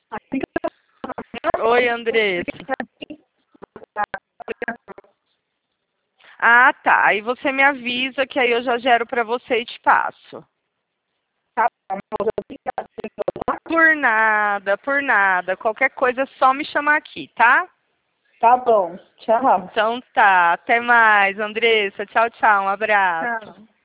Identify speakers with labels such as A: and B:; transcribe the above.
A: Oi, Andressa. Ah, tá. Aí você me avisa que aí eu já gero para você e te passo. Por nada, por nada. Qualquer coisa é só me chamar aqui, tá?
B: Tá bom. Tchau.
A: Então tá. Até mais, Andressa. Tchau, tchau. Um abraço.
B: Tchau.